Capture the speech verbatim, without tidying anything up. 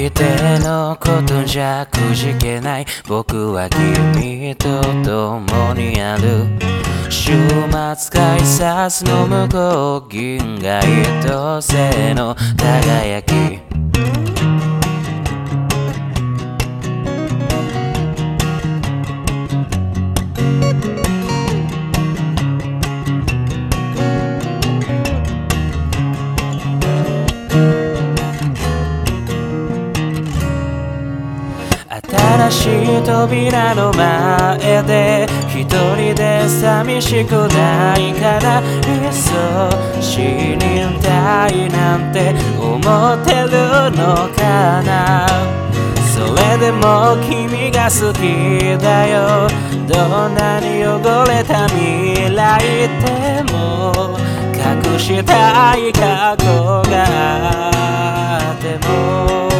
相手のことじゃくじけない。僕は君と共にある。週末改札の向こう、銀河一星の輝き。新しい扉の前で一人で寂しくないから、いっそ死にたいなんて思ってるのかな。それでも君が好きだよ。どんなに汚れた未来でも隠したい過去があっても